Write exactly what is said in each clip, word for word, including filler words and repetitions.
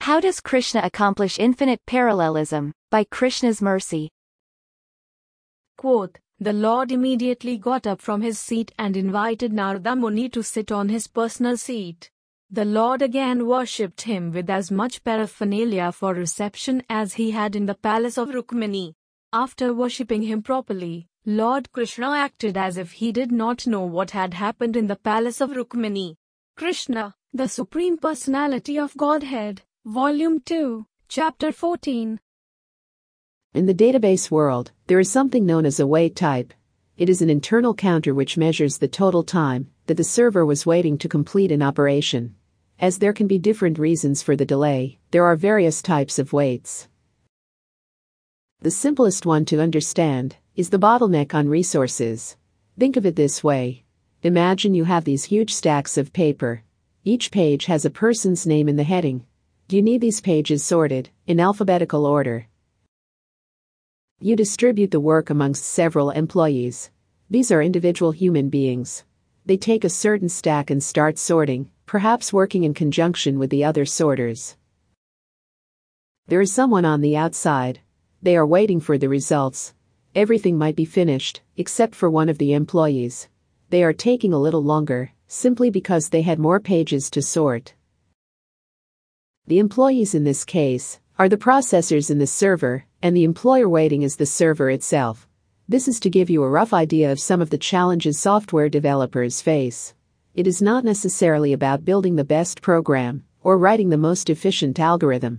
How does Krishna accomplish infinite parallelism? By Krishna's mercy. Quote, the Lord immediately got up from his seat and invited Narada Muni to sit on his personal seat. The Lord again worshipped him with as much paraphernalia for reception as he had in the palace of Rukmini. After worshipping him properly, Lord Krishna acted as if he did not know what had happened in the palace of Rukmini. Krishna, the Supreme Personality of Godhead, Volume two, Chapter fourteen. In the database world, there is something known as a wait type. It is an internal counter which measures the total time that the server was waiting to complete an operation. As there can be different reasons for the delay, there are various types of waits. The simplest one to understand is the bottleneck on resources. Think of it this way. Imagine you have these huge stacks of paper. Each page has a person's name in the heading. You need these pages sorted in alphabetical order. You distribute the work amongst several employees. These are individual human beings. They take a certain stack and start sorting, perhaps working in conjunction with the other sorters. There is someone on the outside. They are waiting for the results. Everything might be finished, except for one of the employees. They are taking a little longer, simply because they had more pages to sort. The employees in this case are the processors in the server, and the employer waiting is the server itself. This is to give you a rough idea of some of the challenges software developers face. It is not necessarily about building the best program or writing the most efficient algorithm.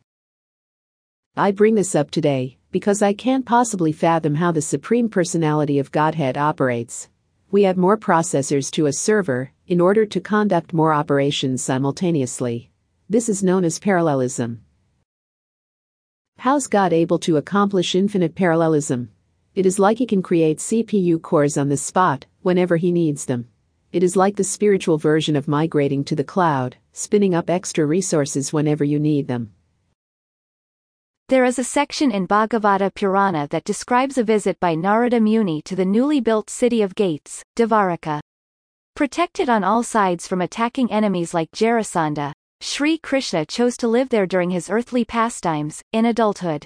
I bring this up today because I can't possibly fathom how the Supreme Personality of Godhead operates. We add more processors to a server in order to conduct more operations simultaneously. This is known as parallelism. How's God able to accomplish infinite parallelism? It is like he can create C P U cores on the spot whenever he needs them. It is like the spiritual version of migrating to the cloud, spinning up extra resources whenever you need them. There is a section in Bhagavata Purana that describes a visit by Narada Muni to the newly built city of Gates, Dvaraka. Protected on all sides from attacking enemies like Jarasandha, Sri Krishna chose to live there during his earthly pastimes, in adulthood.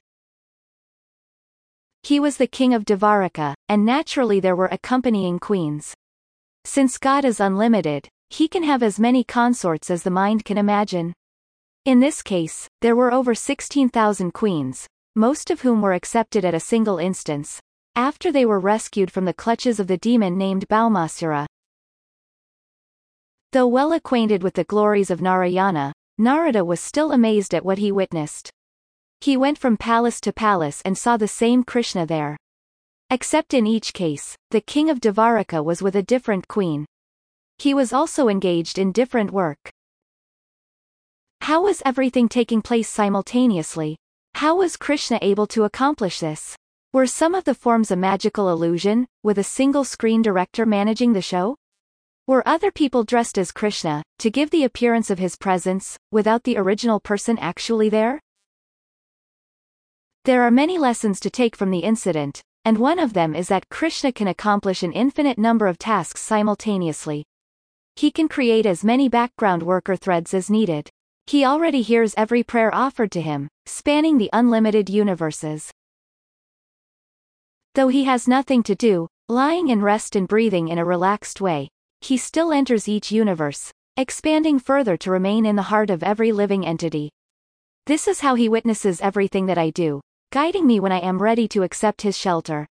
He was the king of Dvaraka, and naturally there were accompanying queens. Since God is unlimited, he can have as many consorts as the mind can imagine. In this case, there were over sixteen thousand queens, most of whom were accepted at a single instance, after they were rescued from the clutches of the demon named Bhaumasura. Though well acquainted with the glories of Narayana, Narada was still amazed at what he witnessed. He went from palace to palace and saw the same Krishna there. Except in each case, the king of Dvaraka was with a different queen. He was also engaged in different work. How was everything taking place simultaneously? How was Krishna able to accomplish this? Were some of the forms a magical illusion, with a single screen director managing the show? Were other people dressed as Krishna, to give the appearance of his presence, without the original person actually there? There are many lessons to take from the incident, and one of them is that Krishna can accomplish an infinite number of tasks simultaneously. He can create as many background worker threads as needed. He already hears every prayer offered to him, spanning the unlimited universes. Though he has nothing to do, lying in rest and breathing in a relaxed way, he still enters each universe, expanding further to remain in the heart of every living entity. This is how he witnesses everything that I do, guiding me when I am ready to accept his shelter.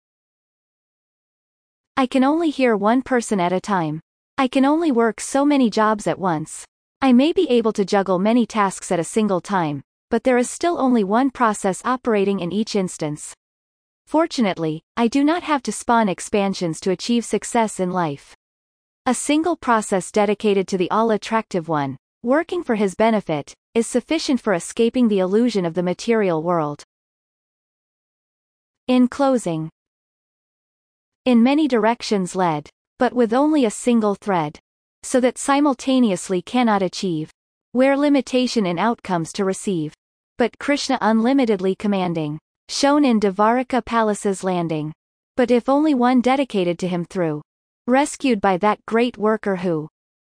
I can only hear one person at a time. I can only work so many jobs at once. I may be able to juggle many tasks at a single time, but there is still only one process operating in each instance. Fortunately, I do not have to spawn expansions to achieve success in life. A single process dedicated to the all-attractive one, working for his benefit, is sufficient for escaping the illusion of the material world. In closing, in many directions led, but with only a single thread, so that simultaneously cannot achieve, where limitation in outcomes to receive, but Krishna unlimitedly commanding, shown in Dvaraka Palace's landing, but if only one dedicated to him through, rescued by that great worker who